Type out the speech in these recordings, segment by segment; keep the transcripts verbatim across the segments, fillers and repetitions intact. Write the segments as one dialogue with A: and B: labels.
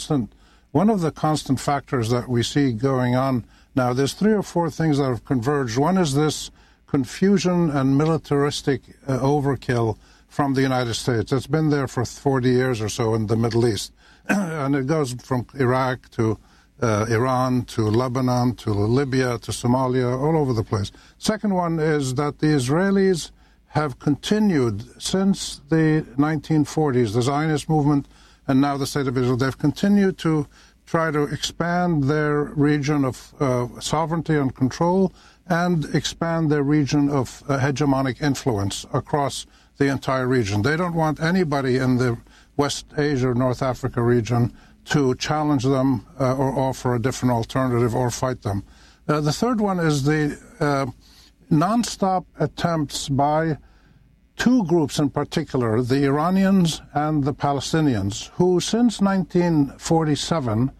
A: One of the constant factors that we see going on now, there's three or four things that have converged. One is this confusion and militaristic uh, overkill from the United States. It's been there for forty years or so in the Middle East. And it goes from Iraq to uh, Iran to Lebanon to Libya to Somalia, all over the place. Second one is that the Israelis have continued since the nineteen forties, the Zionist movement and now the State of Israel. They've continued to try to expand their region of uh, sovereignty and control and expand their region of uh, hegemonic influence across the entire region. They don't want anybody in the West Asia or North Africa region to challenge them uh, or offer a different alternative or fight them. Uh, the third one is the uh, nonstop attempts by two groups in particular, the Iranians and the Palestinians, who since nineteen forty-seven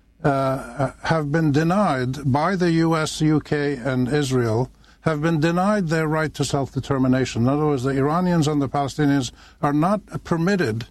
A: uh, have been denied by the U S, U K, and Israel, have been denied their right to self-determination. In other words, the Iranians and the Palestinians are not permitted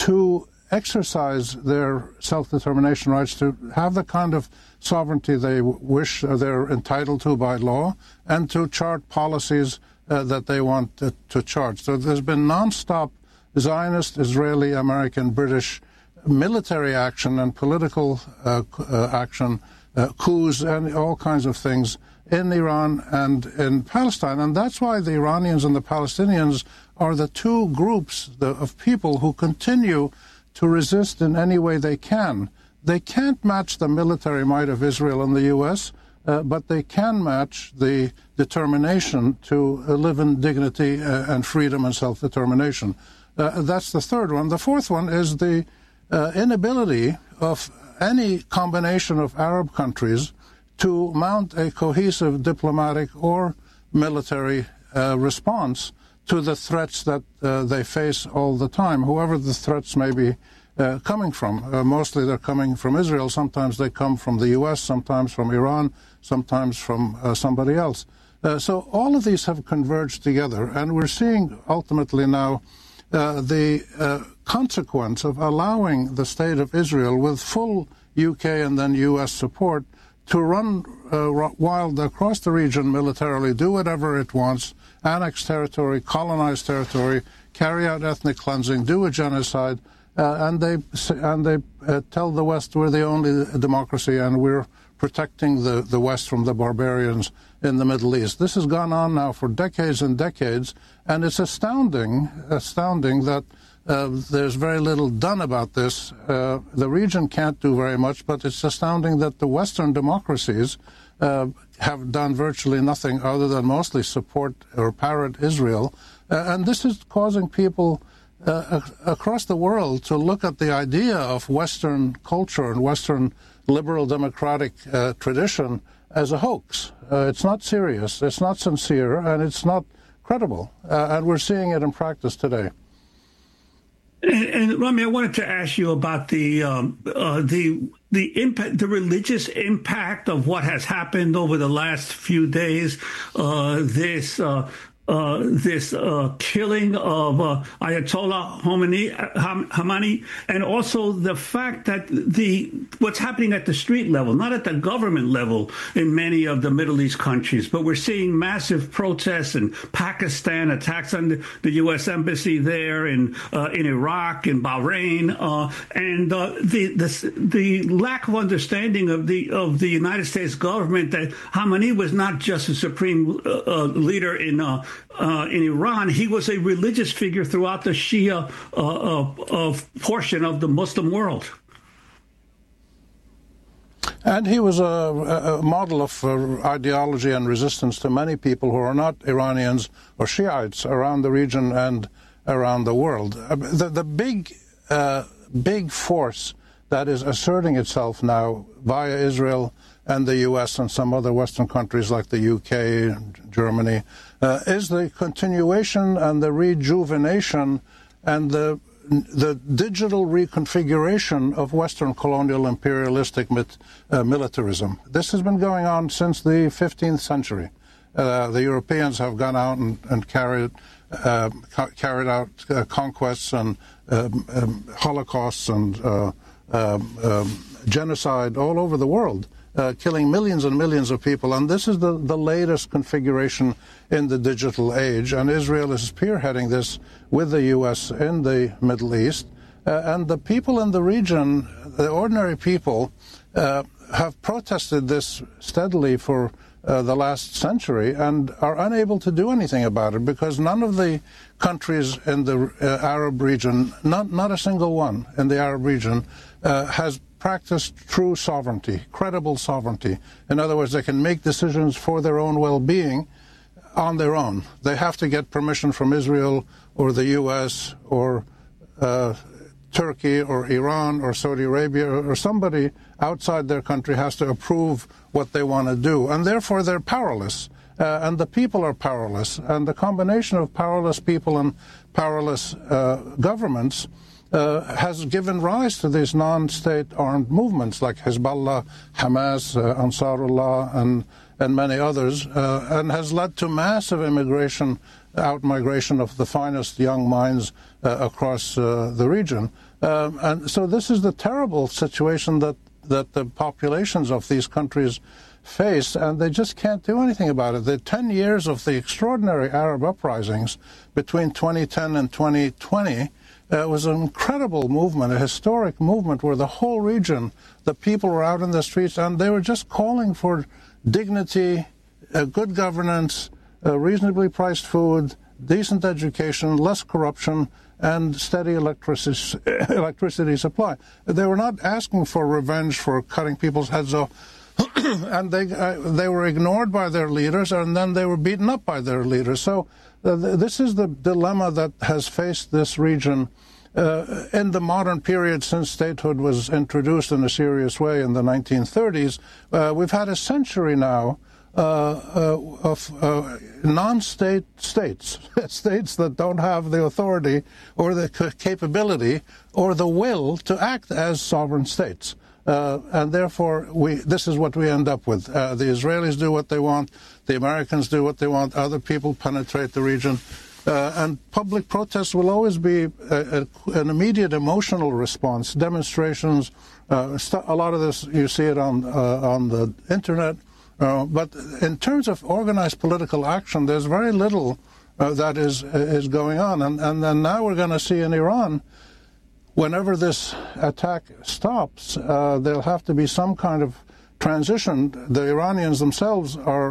A: to exercise their self-determination rights, to have the kind of sovereignty they wish they're entitled to by law, and to chart policies uh, that they want to, to chart. So there's been nonstop Zionist, Israeli, American, British military action and political uh, uh, action, uh, coups, and all kinds of things in Iran and in Palestine. And that's why the Iranians and the Palestinians are the two groups of people who continue to resist in any way they can. They can't match the military might of Israel and the U S, uh, but they can match the determination to uh, live in dignity uh, and freedom and self-determination. Uh, that's the third one. The fourth one is the uh, inability of any combination of Arab countries to mount a cohesive diplomatic or military uh, response to the threats that uh, they face all the time, whoever the threats may be uh, coming from. Uh, mostly they're coming from Israel. Sometimes they come from the U S, sometimes from Iran, sometimes from uh, somebody else. Uh, so all of these have converged together, and we're seeing ultimately now uh, the uh, consequence of allowing the State of Israel, with full U K and then U S support, to run uh, wild across the region militarily, do whatever it wants, annex territory, colonize territory, carry out ethnic cleansing, do a genocide, uh, and they and they uh, tell the West we're the only democracy and we're protecting the, the West from the barbarians in the Middle East. This has gone on now for decades and decades, and it's astounding, astounding that Uh, there's very little done about this. Uh, the region can't do very much, but it's astounding that the Western democracies uh, have done virtually nothing other than mostly support or parrot Israel. Uh, and this is causing people uh, across the world to look at the idea of Western culture and Western liberal democratic uh, tradition as a hoax. Uh, it's not serious, it's not sincere, and it's not credible. Uh, and we're seeing it in practice today.
B: And, and Rami, I wanted to ask you about the um, uh, the the impact, the religious impact of what has happened over the last few days. Uh, this uh, uh, this uh, killing of uh, Ayatollah Khomeini, Khamenei, and also the fact that the what's happening at the street level, not at the government level in many of the Middle East countries, but we're seeing massive protests in Pakistan, attacks on the, the U S embassy there, in uh, in Iraq, in Bahrain, uh, and uh, the, the the lack of understanding of the of the United States government that Khamenei was not just a supreme uh, uh, leader in. Uh, Uh, in Iran, he was a religious figure throughout the Shia uh, uh, of portion of the Muslim world.
A: And he was a, a model of uh, ideology and resistance to many people who are not Iranians or Shiites around the region and around the world. Uh, the, the big, uh, big force that is asserting itself now via Israel and the U S and some other Western countries like the U K and Germany uh, is the continuation and the rejuvenation and the the digital reconfiguration of Western colonial imperialistic mit, uh, militarism. This has been going on since the fifteenth century. Uh, the Europeans have gone out and, and carried uh, ca carried out uh, conquests and um, um, holocausts and uh, um, um, genocide all over the world, uh, killing millions and millions of people. And this is the, the latest configuration in the digital age. And Israel is spearheading this with the U S in the Middle East. Uh, and the people in the region, the ordinary people, uh, have protested this steadily for uh, the last century and are unable to do anything about it, because none of the countries in the uh, Arab region, not, not a single one in the Arab region, uh, has practiced true sovereignty, credible sovereignty. In other words, they can make decisions for their own well-being on their own. They have to get permission from Israel or the U S or uh, Turkey or Iran or Saudi Arabia, or somebody outside their country has to approve what they want to do. And therefore they're powerless. Uh, and the people are powerless. And the combination of powerless people and powerless uh, governments uh, has given rise to these non-state armed movements like Hezbollah, Hamas, uh, Ansarullah, and, and many others, uh, and has led to massive immigration, out-migration of the finest young minds uh, across uh, the region. Um, and so this is the terrible situation that, that the populations of these countries face, and they just can't do anything about it. The ten years of the extraordinary Arab uprisings between twenty ten and twenty twenty uh, was an incredible movement, a historic movement where the whole region, the people were out in the streets, and they were just calling for dignity, uh, good governance, uh, reasonably priced food, decent education, less corruption, and steady electricity, electricity supply. They were not asking for revenge for cutting people's heads off, and they uh, they were ignored by their leaders, and then they were beaten up by their leaders. So uh, th this is the dilemma that has faced this region uh, in the modern period since statehood was introduced in a serious way in the nineteen thirties. Uh, we've had a century now uh, uh, of uh, non-state states, states that don't have the authority or the capability or the will to act as sovereign states. Uh, and therefore, we, this is what we end up with. Uh, the Israelis do what they want, the Americans do what they want, other people penetrate the region. Uh, and public protests will always be a, a, an immediate emotional response, demonstrations. Uh, a lot of this, you see it on, uh, on the Internet. Uh, but in terms of organized political action, there's very little uh, that is, is going on. And, and then now we're going to see in Iran, whenever this attack stops, uh, there'll have to be some kind of transition. The Iranians themselves are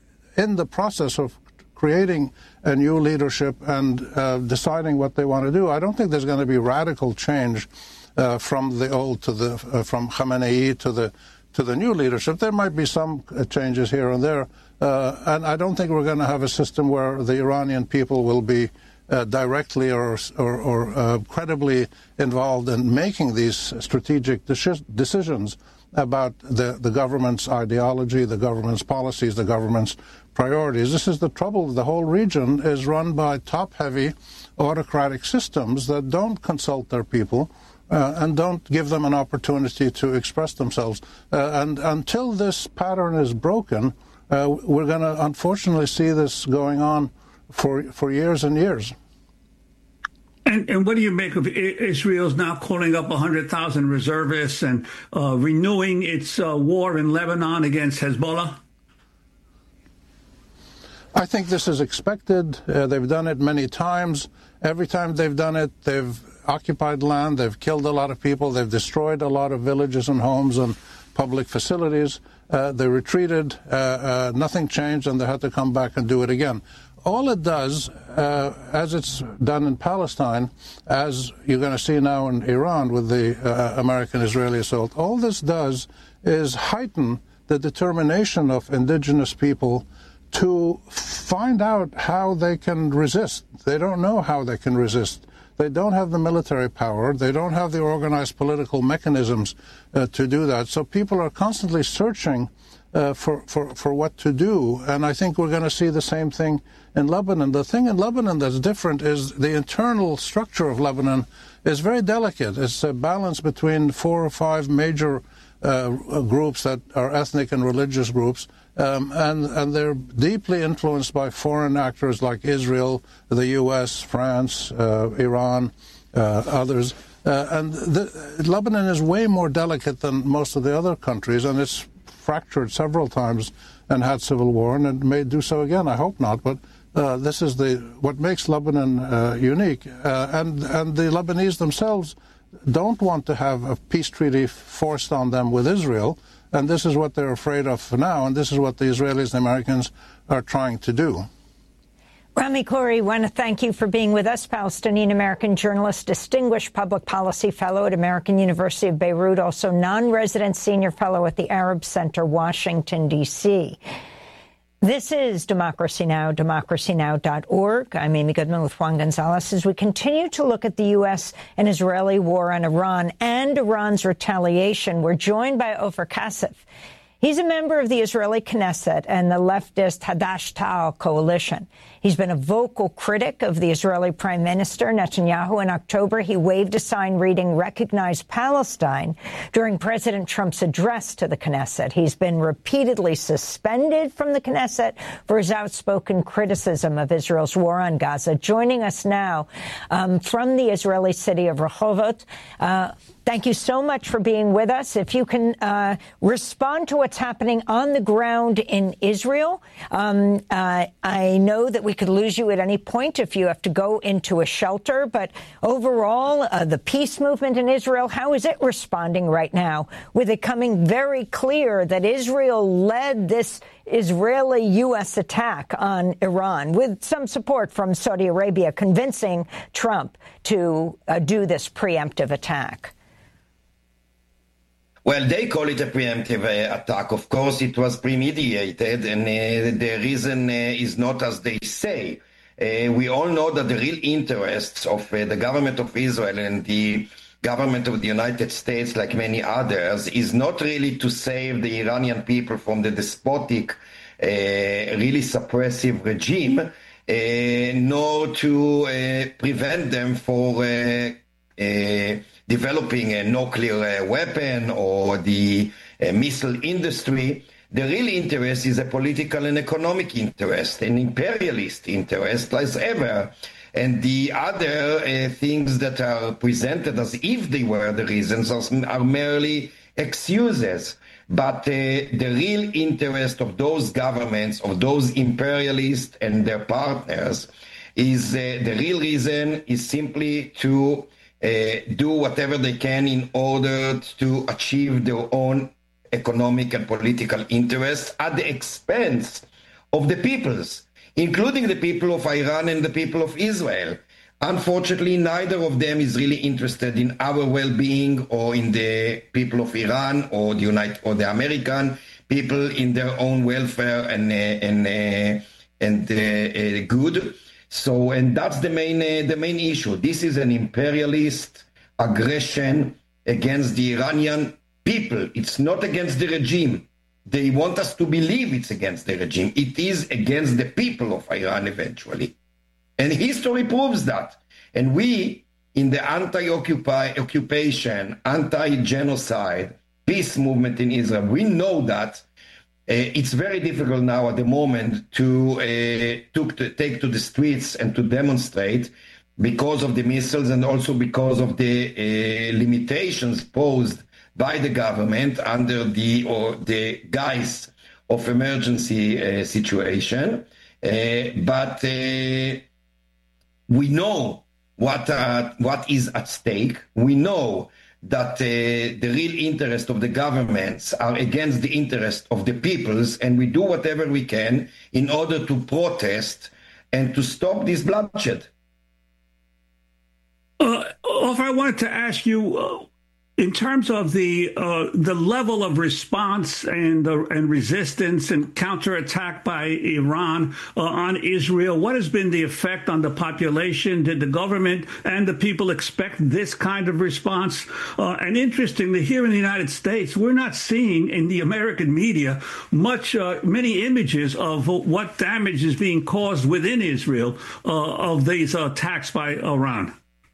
A: in the process of creating a new leadership and uh, deciding what they want to do. I don't think there's going to be radical change uh, from the old to the uh, from Khamenei to the to the new leadership. There might be some uh, changes here and there, uh, and I don't think we're going to have a system where the Iranian people will be Uh, directly or, or, or uh, credibly involved in making these strategic deci decisions about the, the government's ideology, the government's policies, the government's priorities. This is the trouble. The whole region is run by top-heavy autocratic systems that don't consult their people uh, and don't give them an opportunity to express themselves. Uh, and until this pattern is broken, uh, we're going to unfortunately see this going on for for years and years.
B: And, and what do you make of Israel's now calling up one hundred thousand reservists and uh, renewing its uh, war in Lebanon against Hezbollah?
A: I think this is expected. Uh, they've done it many times. Every time they've done it, they've occupied land, they've killed a lot of people, they've destroyed a lot of villages and homes and public facilities. Uh, they retreated, uh, uh, nothing changed, and they had to come back and do it again. All it does, uh, as it's done in Palestine, as you're going to see now in Iran with the uh, American-Israeli assault, all this does is heighten the determination of indigenous people to find out how they can resist. They don't know how they can resist. They don't have the military power. They don't have the organized political mechanisms uh, to do that. So people are constantly searching Uh, for, for, for what to do. And I think we're going to see the same thing in Lebanon. The thing in Lebanon that's different is the internal structure of Lebanon is very delicate. It's a balance between four or five major uh, groups that are ethnic and religious groups, um, and, and they're deeply influenced by foreign actors like Israel, the U S, France, uh, Iran, uh, others. Uh, and the, Lebanon is way more delicate than most of the other countries, and it's fractured several times and had civil war, and it may do so again. I hope not, but uh, this is the what makes Lebanon uh, unique. Uh, and and the Lebanese themselves don't want to have a peace treaty forced on them with Israel, and this is what they're afraid of now, and this is what the Israelis and Americans are trying to do.
C: Rami Khouri, I want to thank you for being with us, Palestinian-American journalist, distinguished public policy fellow at American University of Beirut, also non-resident senior fellow at the Arab Center, Washington, D C This is Democracy Now!, democracy now dot org. I'm Amy Goodman with Juan Gonzalez as we continue to look at the U S and Israeli war on Iran and Iran's retaliation. We're joined by Ofer Kasif. He's a member of the Israeli Knesset and the leftist Hadash Ta'al coalition. He's been a vocal critic of the Israeli Prime Minister Netanyahu. In October, he waved a sign reading "Recognize Palestine" during President Trump's address to the Knesset. He's been repeatedly suspended from the Knesset for his outspoken criticism of Israel's war on Gaza. Joining us now um, from the Israeli city of Rehovot, uh, thank you so much for being with us. If you can uh, respond to what's happening on the ground in Israel. Um, uh, I know that we could lose you at any point if you have to go into a shelter. But overall, uh, the peace movement in Israel, how is it responding right now, with it coming very clear that Israel led this Israeli U S attack on Iran with some support from Saudi Arabia, convincing Trump to uh, do this preemptive attack?
D: Well, they call it a preemptive uh, attack. Of course, it was premeditated, and uh, the reason uh, is not as they say. Uh, we all know that the real interests of uh, the government of Israel and the government of the United States, like many others, is not really to save the Iranian people from the despotic, uh, really suppressive regime, uh, nor to uh, prevent them for uh, uh, developing a nuclear uh, weapon or the uh, missile industry. The real interest is a political and economic interest, an imperialist interest, as ever. And the other uh, things that are presented as if they were the reasons are, are merely excuses. But uh, the real interest of those governments, of those imperialists and their partners, is uh, the real reason is simply to Uh, do whatever they can in order to achieve their own economic and political interests at the expense of the peoples, including the people of Iran and the people of Israel. Unfortunately, neither of them is really interested in our well-being or in the people of Iran or the United or the American people in their own welfare and uh, and uh, and uh, uh, good. So, and that's the main uh, the main issue. This is an imperialist aggression against the Iranian people. It's not against the regime. They want us to believe it's against the regime. It is against the people of Iran eventually. And history proves that. And we, in the anti-occupation, anti-genocide, peace movement in Israel, we know that Uh, it's very difficult now at the moment to, uh, to, to take to the streets and to demonstrate because of the missiles and also because of the uh, limitations posed by the government under the or the guise of emergency uh, situation. Uh, but uh, we know what uh, what is at stake. We know that uh, the real interest of the governments are against the interest of the peoples, and we do whatever we can in order to protest and to stop this bloodshed.
B: Uh, Ofer, I wanted to ask you, uh, in terms of the uh, the level of response and uh, and resistance and counterattack by Iran uh, on Israel, what has been the effect on the population? Did the government and the people expect this kind of response? Uh, and interestingly, here in the United States, we're not seeing in the American media much, uh, many images of what damage is being caused within Israel uh, of these attacks by Iran.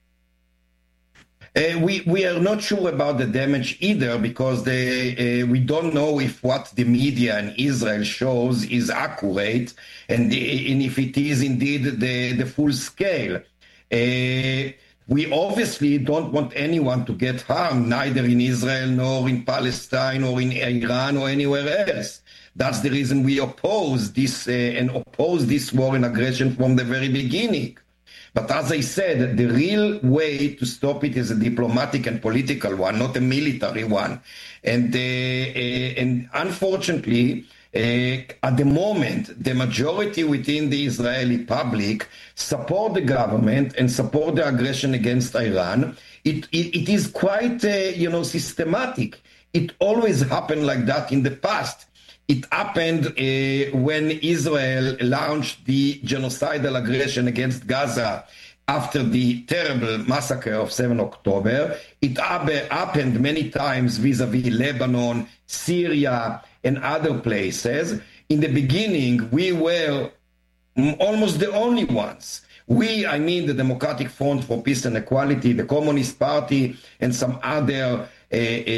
D: Uh, we, we are not sure about the damage either because they, uh, we don't know if what the media in Israel shows is accurate and, the, and if it is indeed the, the full scale. Uh, We obviously don't want anyone to get harmed, neither in Israel nor in Palestine or in Iran or anywhere else. That's the reason we oppose this uh, and oppose this war and aggression from the very beginning. But as I said, the real way to stop it is a diplomatic and political one, not a military one. And, uh, uh, and unfortunately, Uh, at the moment, the majority within the Israeli public support the government and support the aggression against Iran. It, it, it is quite, uh, you know, systematic. It always happened like that in the past. It happened uh, when Israel launched the genocidal aggression against Gaza after the terrible massacre of seven October. It happened many times vis-a-vis Lebanon, Syria, and other places. In the beginning, we were almost the only ones. We, I mean the Democratic Front for Peace and Equality, the Communist Party, and some other uh, uh,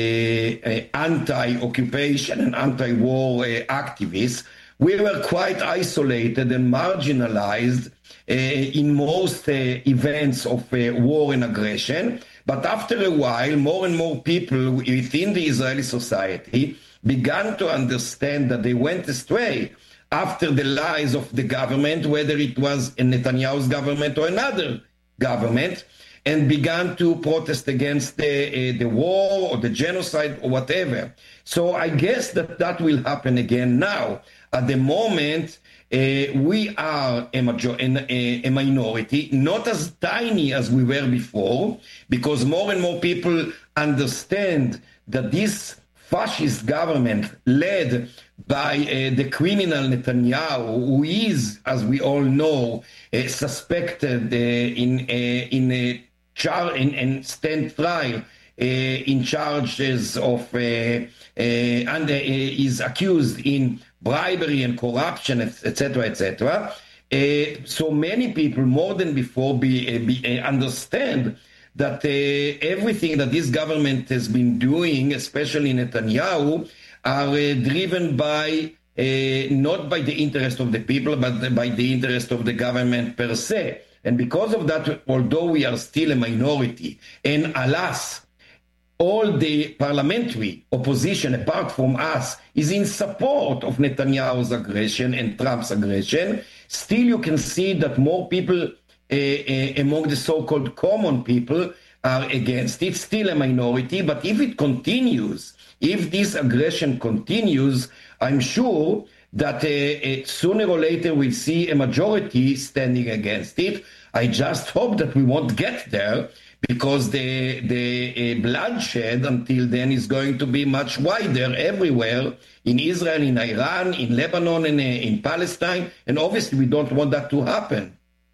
D: uh, anti-occupation and anti-war uh, activists, we were quite isolated and marginalized uh, in most uh, events of uh, war and aggression. But after a while, more and more people within the Israeli society began to understand that they went astray after the lies of the government, whether it was a Netanyahu's government or another government, and began to protest against the, uh, the war or the genocide or whatever. So I guess that that will happen again now. At the moment, uh, we are a, major- a, a minority, not as tiny as we were before, because more and more people understand that this fascist government led by uh, the criminal Netanyahu, who is, as we all know, uh, suspected uh, in uh, in a char in, in stand trial uh, in charges of uh, uh, and uh, is accused in bribery and corruption, et cetera, et cetera. Uh, so many people, more than before, be, uh, be uh, understand that uh, everything that this government has been doing, especially Netanyahu, are uh, driven by, uh, not by the interest of the people, but by the interest of the government per se. And because of that, although we are still a minority, and alas, all the parliamentary opposition, apart from us, is in support of Netanyahu's aggression and Trump's aggression, still you can see that more people Uh, uh, among the so-called common people are against it, still a minority. But if it continues, if this aggression continues, I'm sure that uh, uh, sooner or later we'll see a majority standing against it. I just hope that we won't get there, because the, the uh, bloodshed until then is going to be much wider everywhere, in Israel, in Iran, in Lebanon, and uh, in Palestine, and obviously we don't want that to happen.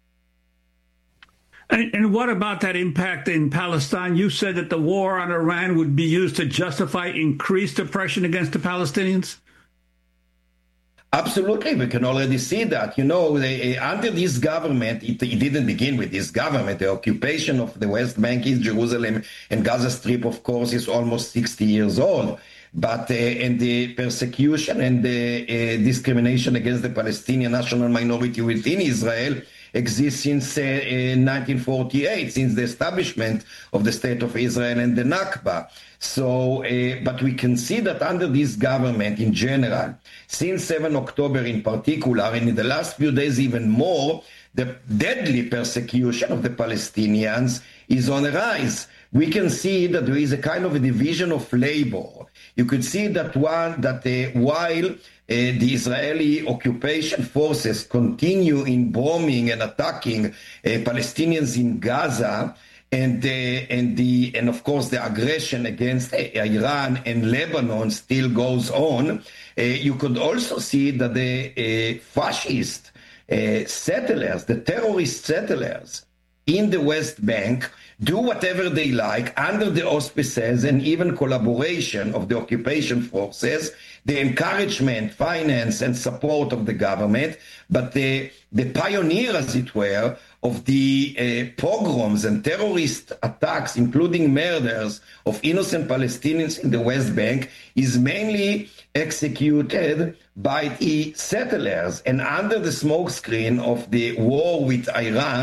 B: And, and what about that impact in Palestine? You said that the war on Iran would be used to justify increased oppression against the Palestinians?
D: Absolutely. We can already see that. You know, they, under this government, it, it didn't begin with this government. The occupation of the West Bank, East Jerusalem, and Gaza Strip, of course, is almost sixty years old. But uh, and the persecution and the uh, discrimination against the Palestinian national minority within Israel exists since uh, uh, nineteen forty-eight, since the establishment of the State of Israel and the Nakba. So, uh, but we can see that under this government in general, since seven October in particular, and in the last few days even more, the deadly persecution of the Palestinians is on a rise. We can see that there is a kind of a division of labor. You could see that one that uh, while Uh, the Israeli occupation forces continue in bombing and attacking uh, Palestinians in Gaza, and uh, and the and of course the aggression against uh, Iran and Lebanon still goes on. Uh, you could also see that the uh, fascist uh, settlers, the terrorist settlers in the West Bank, do whatever they like under the auspices and even collaboration of the occupation forces, the encouragement, finance, and support of the government, but the, the pioneer, as it were, of the uh, pogroms and terrorist attacks, including murders of innocent Palestinians in the West Bank, is mainly executed by the settlers. And under the smokescreen of the war with Iran,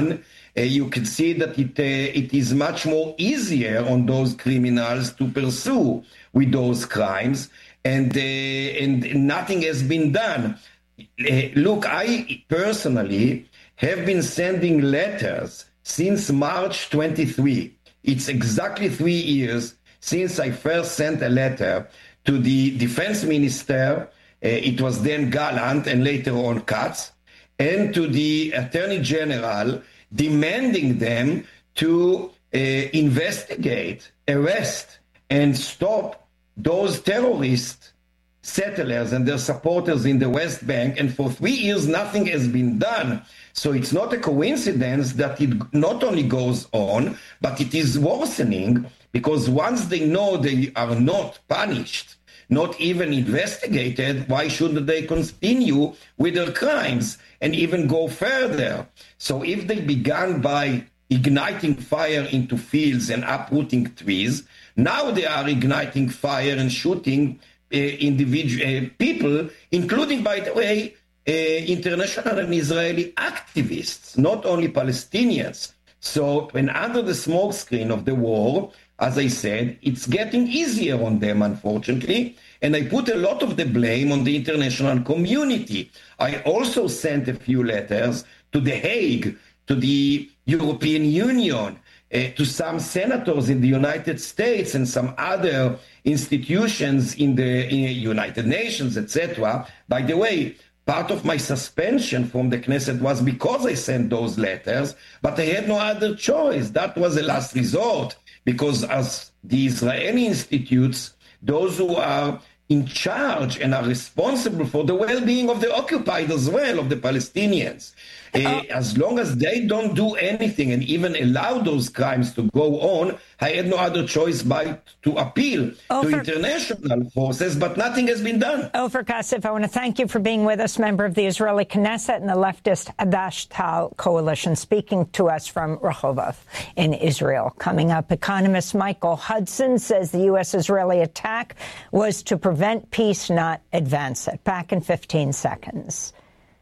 D: uh, you can see that it, uh, it is much more easier on those criminals to pursue with those crimes, and, uh, and nothing has been done. Uh, look, I personally have been sending letters since March twenty-third. It's exactly three years since I first sent a letter to the defense minister, uh, it was then Gallant and later on Katz, and to the attorney general, demanding them to uh, investigate, arrest, and stop those terrorist settlers and their supporters in the West Bank. And for three years, nothing has been done. So it's not a coincidence that it not only goes on, but it is worsening, because once they know they are not punished, not even investigated, why should they continue with their crimes and even go further? So if they began by igniting fire into fields and uprooting trees, now they are igniting fire and shooting uh, individual uh, people, including, by the way, uh, international and Israeli activists, not only Palestinians. So when under the smokescreen of the war, as I said, it's getting easier on them, unfortunately, and I put a lot of the blame on the international community. I also sent a few letters to The Hague, to the European Union, uh, to some senators in the United States and some other institutions in the in United Nations, et cetera. By the way, part of my suspension from the Knesset was because I sent those letters, but I had no other choice. That was a last resort, because as the Israeli institutes, those who are in charge and are responsible for the well-being of the occupied as well, of the Palestinians, uh, as long as they don't do anything and even allow those crimes to go on, I had no other choice but to appeal Ofer, to international forces, but nothing has been done.
C: Ofer Kasif, I want to thank you for being with us, member of the Israeli Knesset and the leftist Hadash Tal coalition, speaking to us from Rehovot in Israel. Coming up, economist Michael Hudson says the U S-Israeli attack was to prevent peace, not advance it. Back in fifteen seconds.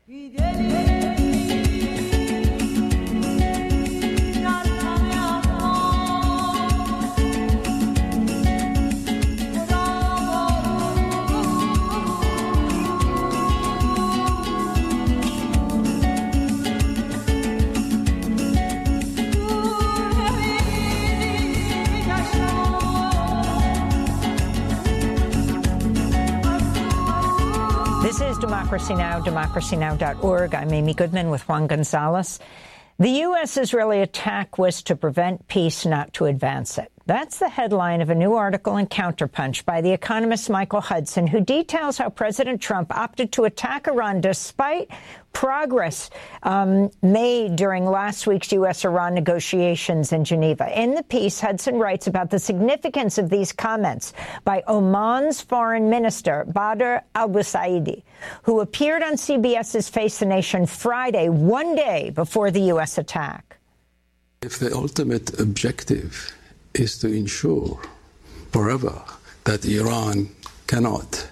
C: This is Democracy Now!, democracy now dot org. I'm Amy Goodman with Juan Gonzalez. The U S-Israeli attack was to prevent peace, not to advance it. That's the headline of a new article in Counterpunch by the economist Michael Hudson, who details how President Trump opted to attack Iran despite progress um, made during last week's U S-Iran negotiations in Geneva. In the piece, Hudson writes about the significance of these comments by Oman's foreign minister, Badr al-Busaidi, who appeared on C B S's Face the Nation Friday, one day before the U S attack.
E: If the ultimate objective is to ensure forever that Iran cannot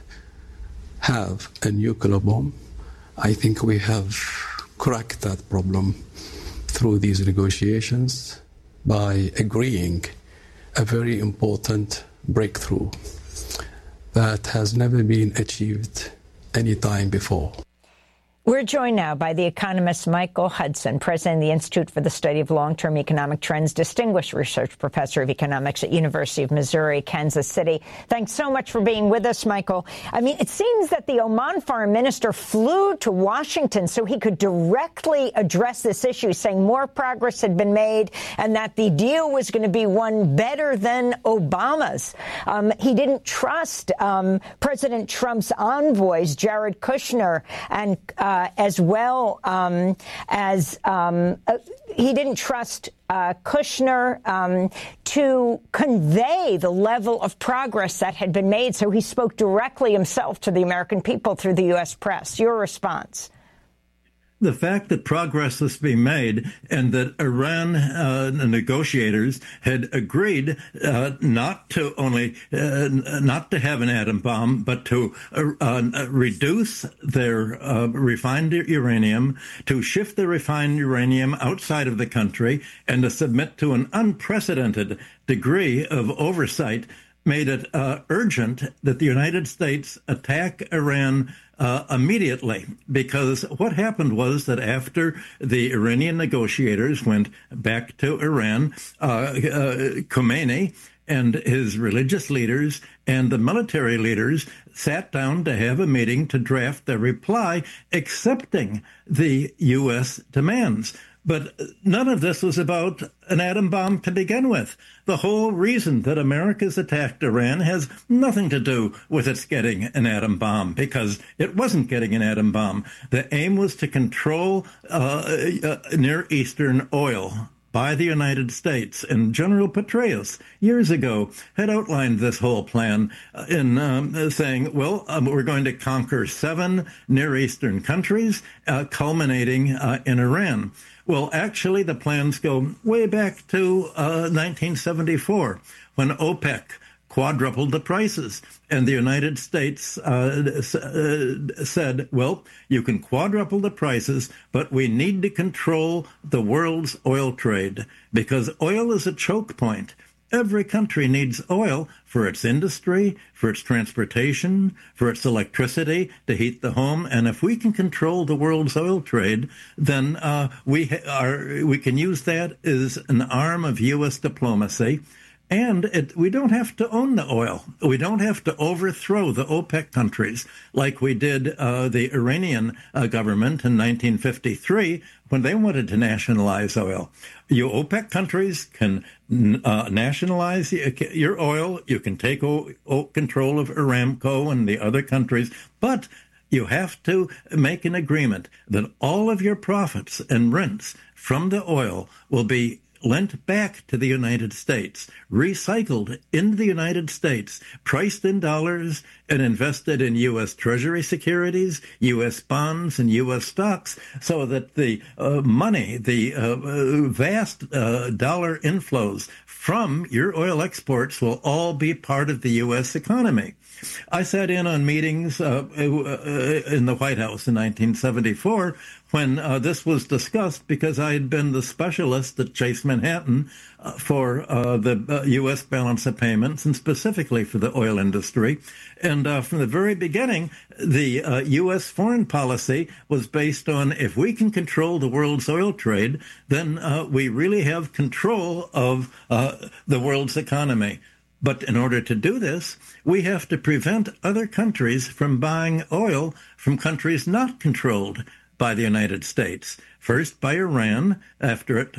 E: have a nuclear bomb, I think we have cracked that problem through these negotiations by agreeing a very important breakthrough that has never been achieved any time before.
C: We're joined now by the economist Michael Hudson, president of the Institute for the Study of Long-Term Economic Trends, distinguished research professor of economics at University of Missouri, Kansas City. Thanks so much for being with us, Michael. I mean, it seems that the Oman foreign minister flew to Washington so he could directly address this issue, saying more progress had been made and that the deal was going to be one better than Obama's. Um, he didn't trust um, President Trump's envoys, Jared Kushner, and uh, Uh, as well um, as um, uh, he didn't trust uh, Kushner um, to convey the level of progress that had been made. So he spoke directly himself to the American people through the U S press. Your response?
F: The fact that progress was being made and that Iran uh, negotiators had agreed uh, not to only uh, not to have an atom bomb, but to uh, uh, reduce their uh, refined uranium, to shift the refined uranium outside of the country, and to submit to an unprecedented degree of oversight, made it uh, urgent that the United States attack Iran uh, immediately, because what happened was that after the Iranian negotiators went back to Iran, uh, uh, Khomeini and his religious leaders and the military leaders sat down to have a meeting to draft a reply accepting the U S demands. But none of this was about an atom bomb to begin with. The whole reason that America's attacked Iran has nothing to do with its getting an atom bomb, because it wasn't getting an atom bomb. The aim was to control uh, uh, Near Eastern oil by the United States. And General Petraeus, years ago, had outlined this whole plan in um, saying, well, um, we're going to conquer seven Near Eastern countries, uh, culminating uh, in Iran. Well, actually, the plans go way back to uh, nineteen seventy-four, when OPEC quadrupled the prices. And the United States uh, uh, said, well, you can quadruple the prices, but we need to control the world's oil trade, because oil is a choke point. Every country needs oil for its industry, for its transportation, for its electricity to heat the home. And if we can control the world's oil trade, then uh, we are we can use that as an arm of U S diplomacy. And it, we don't have to own the oil. We don't have to overthrow the OPEC countries like we did uh, the Iranian uh, government in nineteen fifty-three when they wanted to nationalize oil. You OPEC countries can uh, nationalize your oil. You can take o- o- control of Aramco and the other countries, but you have to make an agreement that all of your profits and rents from the oil will be lent back to the United States, recycled into the United States, priced in dollars, and invested in U S Treasury securities, U S bonds, and U S stocks, so that the uh, money, the uh, vast uh, dollar inflows from your oil exports will all be part of the U S economy. I sat in on meetings uh, in the White House in nineteen seventy-four when uh, this was discussed, because I had been the specialist at Chase Manhattan uh, for uh, the uh, U S balance of payments, and specifically for the oil industry. And uh, from the very beginning, the uh, U S foreign policy was based on, if we can control the world's oil trade, then uh, we really have control of uh, the world's economy. But in order to do this, we have to prevent other countries from buying oil from countries not controlled by the United States. First by Iran, after it,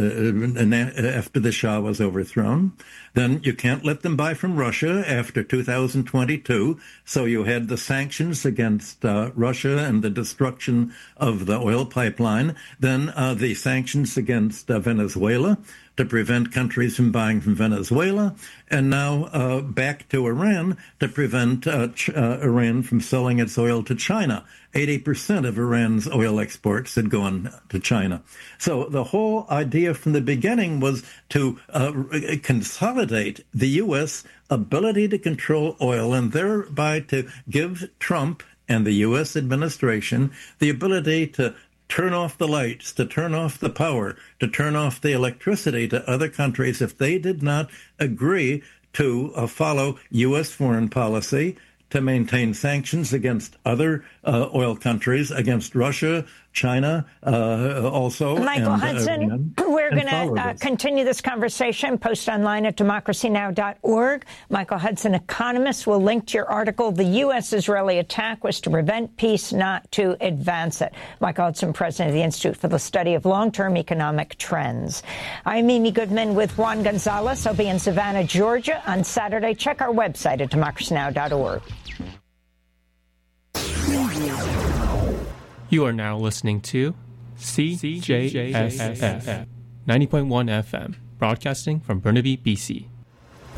F: uh, after the Shah was overthrown. Then you can't let them buy from Russia after two thousand twenty-two. So you had the sanctions against uh, Russia and the destruction of the oil pipeline. Then uh, the sanctions against uh, Venezuela to prevent countries from buying from Venezuela. And now uh, back to Iran to prevent uh, Ch- uh, Iran from selling its oil to China. eighty percent of Iran's oil exports had gone to China. So the whole idea from the beginning was to uh, consolidate the U S ability to control oil, and thereby to give Trump and the U S administration the ability to turn off the lights, to turn off the power, to turn off the electricity to other countries if they did not agree to uh, follow U S foreign policy, to maintain sanctions against other uh, oil countries, against Russia, China, uh, also.
C: Michael
F: and,
C: Hudson,
F: uh,
C: we're going to uh, continue this conversation. Post online at democracy now dot org. Michael Hudson, economist, will link to your article, The U S-Israeli Attack Was to Prevent Peace, Not to Advance It. Michael Hudson, president of the Institute for the Study of Long-Term Economic Trends. I'm Mimi Goodman with Juan Gonzalez. I'll be in Savannah, Georgia on Saturday. Check our website at democracy now dot org.
G: You are now listening to C J S F, ninety point one F M, broadcasting from Burnaby, B C.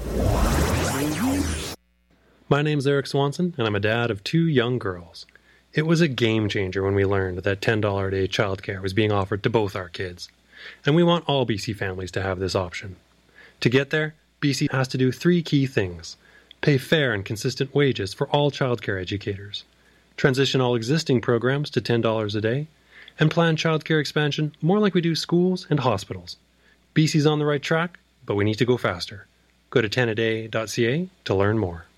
H: My name's Eric Swanson, and I'm a dad of two young girls. It was a game changer when we learned that ten dollars a day childcare was being offered to both our kids, and we want all B C families to have this option. To get there, B C has to do three key things: pay fair and consistent wages for all childcare educators, transition all existing programs to ten dollars a day, and plan childcare expansion more like we do schools and hospitals. B C's on the right track, but we need to go faster. Go to ten a day dot c a to learn more.